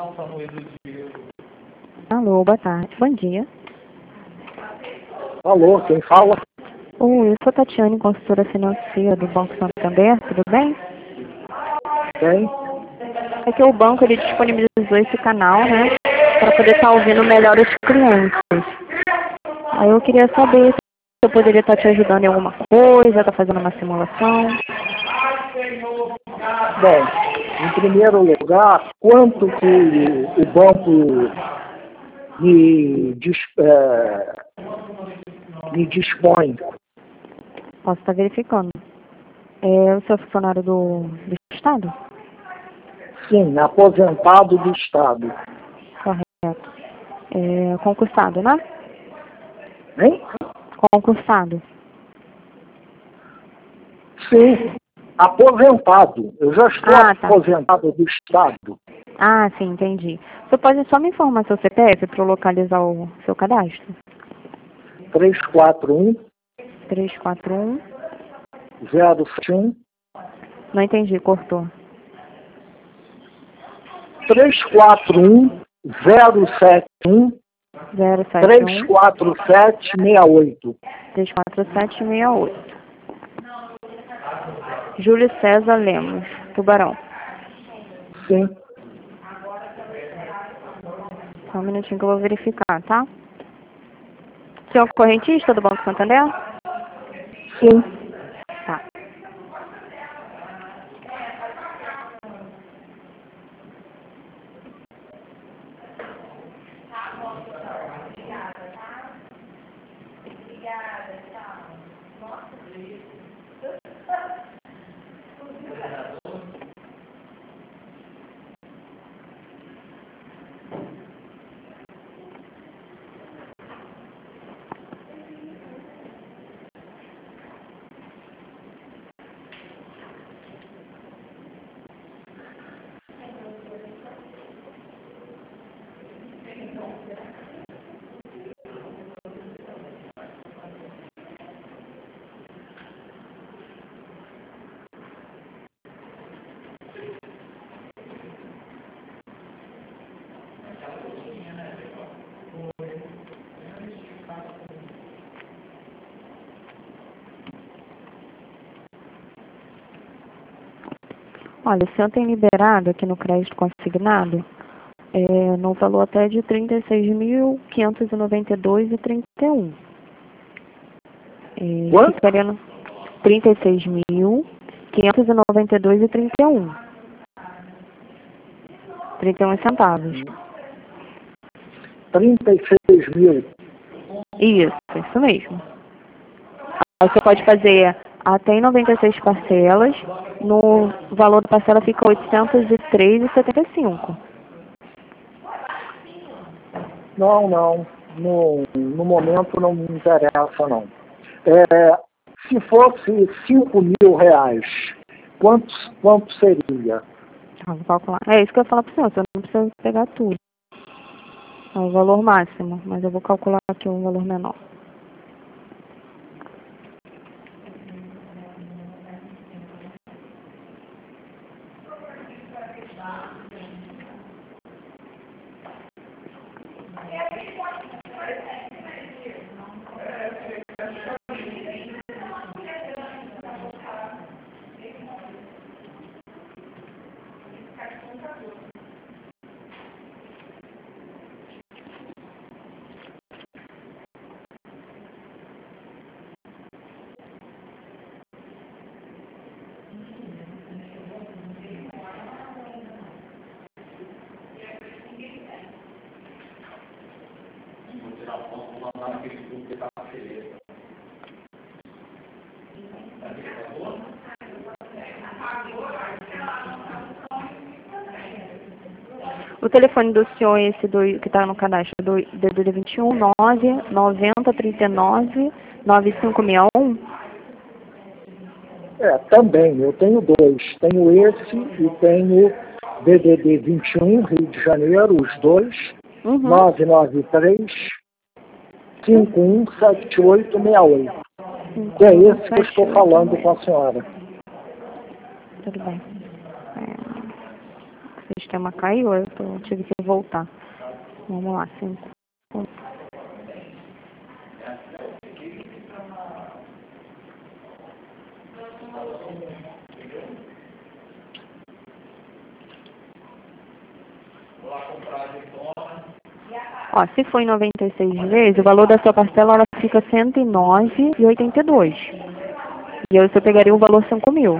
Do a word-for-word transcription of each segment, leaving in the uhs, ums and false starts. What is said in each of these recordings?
Alô, boa tarde. Bom dia. Alô, quem fala? Oi, eu sou Tatiane, consultora financeira do Banco Santander, tudo bem? Bem, É que o banco ele disponibilizou esse canal, né, para poder estar ouvindo melhor os clientes. Aí eu queria saber se eu poderia estar te ajudando em alguma coisa, estar fazendo uma simulação. bom, em primeiro lugar, quanto que o banco me, dis- é, me dispõe? Posso estar verificando. É o seu funcionário do, do Estado? Sim, aposentado do Estado. Correto. É concursado, né? Hein? Concursado. Sim, aposentado. Eu já estou Ah, tá. aposentado do Estado. Ah, sim, entendi. Você pode só me informar seu C P F para eu localizar o seu cadastro? três quatro um, três quatro um. zero sete um, Não entendi, cortou. três quatro um, zero sete um, zero sete três um, quatro sete, seis oito. três quatro sete, seis oito. Júlio César Lemos, Tubarão. Sim, Só um minutinho que eu vou verificar, tá? Senhor correntista do Banco Santander? sim. Tá. Olha, o senhor tem liberado aqui no crédito consignado é, no valor até de trinta e seis mil, quinhentos e noventa e dois reais e trinta e um. É, Quanto? ficaria no trinta e seis mil, quinhentos e noventa e dois reais e trinta e um. trinta e um centavos. trinta e seis mil. Isso, isso mesmo. Aí você pode fazer até em noventa e seis parcelas, no valor da parcela fica oitocentos e três reais e setenta e cinco. Não, não. No, no momento não me interessa, não. É, se fosse cinco mil reais, quanto, quanto seria? Tá, vou calcular. É isso que eu ia falar para o senhor, você não precisa pegar tudo. É o valor máximo, mas eu vou calcular aqui um valor menor. O telefone do senhor, esse do, que está no cadastro, do D D D vinte e um, nove noventa, trinta e nove, nove cinco seis um. É, também, eu tenho dois. Tenho esse e tenho D D D vinte e um, Rio de Janeiro, os dois, Uhum. nove nove três, cinco um sete oito seis oito. Que é esse que eu estou falando com a senhora. Tudo bem. sistema caiu, eu tô, tive que voltar. Vamos lá, cinco. Ó, se for em noventa e seis vezes, o valor da sua parcela ela fica cento e nove reais e oitenta e dois centavos. E aí você pegaria o valor cinco mil.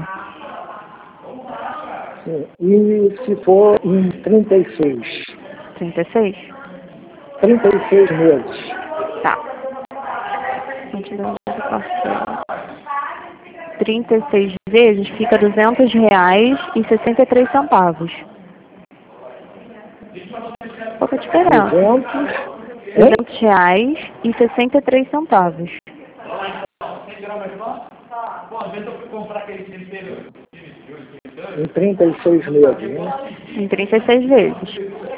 Sim. E se for em trinta e seis? trinta e seis? trinta e seis meses. Tá. Quantidade de parcela. trinta e seis vezes fica duzentos reais e sessenta e três centavos. Pouca diferença. duzentos, duzentos reais e sessenta e três centavos. em trinta e seis meses, né? Em trinta e seis vezes.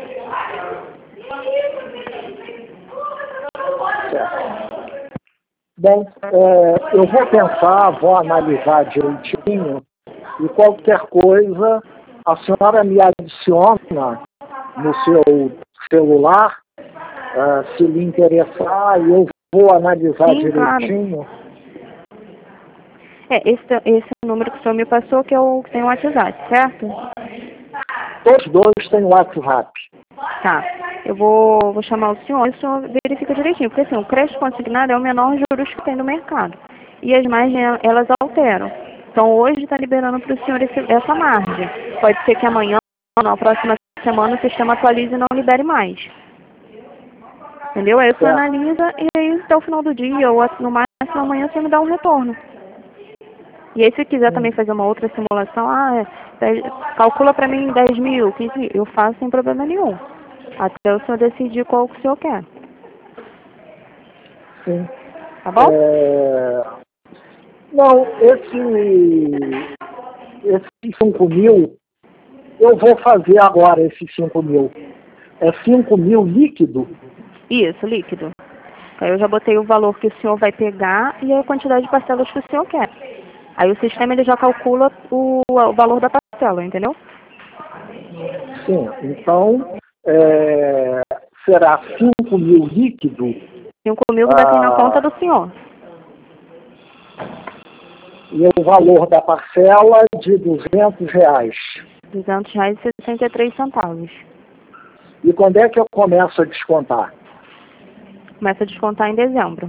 Certo. Bom, é, eu vou pensar, vou analisar direitinho e qualquer coisa a senhora me adiciona no seu celular, uh, se lhe interessar, e eu vou analisar Sim, direitinho. claro. É, esse, esse número que o senhor me passou que é o que tem o WhatsApp, certo? Todos dois têm WhatsApp. Tá. Eu vou, vou chamar o senhor e o senhor verifica direitinho, porque assim, o crédito consignado é o menor juros que tem no mercado. E as margens, elas alteram. Então hoje está liberando para o senhor esse, essa margem. Pode ser que amanhã ou na próxima semana o sistema atualize e não libere mais. Entendeu? Aí o senhor analisa e aí até o final do dia ou no máximo amanhã você me dá um retorno. E aí se quiser também fazer uma outra simulação, ah, é, calcula para mim dez mil, quinze mil, eu faço sem problema nenhum. Até o senhor decidir qual que o senhor quer. Sim. Tá bom? É... Não, esse, esse cinco mil, eu vou fazer agora esses cinco mil. É cinco mil líquido? Isso, líquido. Aí eu já botei o valor que o senhor vai pegar e a quantidade de parcelas que o senhor quer. Aí o sistema ele já calcula o, o valor da parcela, entendeu? Sim, então é, será cinco mil líquido. cinco mil vai cair na conta do senhor. E o valor da parcela de duzentos reais. duzentos reais e sessenta e três centavos. E quando é que eu começo a descontar? Começa a descontar em dezembro.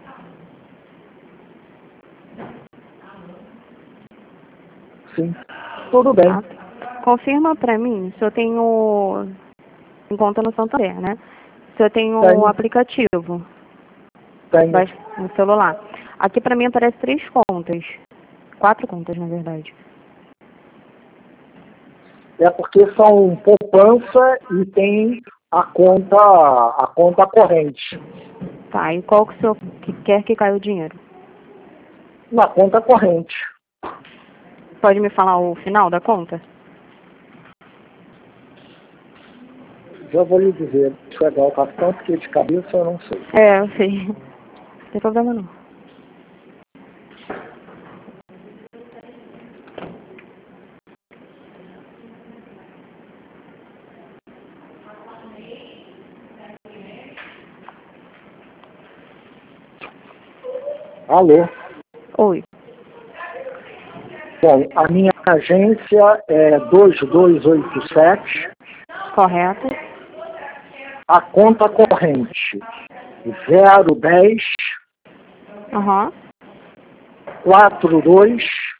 Sim, tudo bem. Tá? Confirma pra mim se eu tenho em conta no Santander, né? Se eu tenho um aplicativo. Tenho. No celular. Aqui pra mim aparece três contas. Quatro contas, na verdade. É porque são poupança e tem a conta, a conta corrente. Tá, e qual que o senhor que quer que caia o dinheiro? Na conta corrente. Pode me falar o final da conta? Já vou lhe dizer, deixa eu pegar o cartão, porque de cabeça eu não sei. É, eu sei. Não tem problema não. Alô? Oi. Bom, a minha agência é dois dois oito sete. Correto. A conta corrente zero dez. Aham. quatro dois.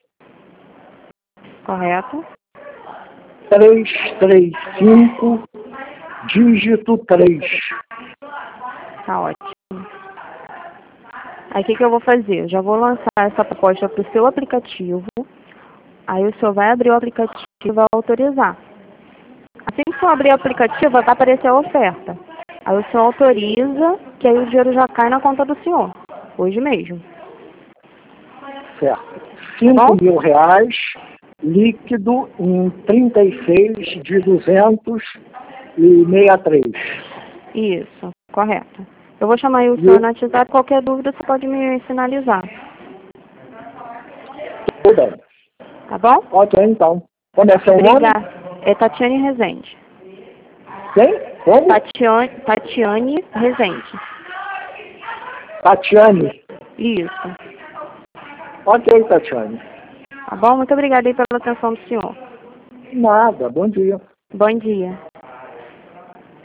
Correto. três três cinco, dígito três. Tá ótimo. Aí o que, que eu vou fazer? Eu já vou lançar essa proposta para o seu aplicativo. Aí o senhor vai abrir o aplicativo e vai autorizar. Assim que o senhor abrir o aplicativo, vai aparecer a oferta. Aí o senhor autoriza, que aí o dinheiro já cai na conta do senhor. Hoje mesmo. Certo. cinco mil reais, líquido em trinta e seis de duzentos e sessenta e três. Isso, correto. Eu vou chamar aí o senhor no WhatsApp. Qualquer dúvida, você pode me sinalizar. Tudo bem. Tá bom? Ok, então. Como é seu nome? Obrigada. É Tatiane Rezende. Quem? Como? Tatiane, Tatiane Rezende. Tatiane. Isso. Ok, Tatiane. Tá bom? Muito obrigada aí pela atenção do senhor. Nada, bom dia. Bom dia.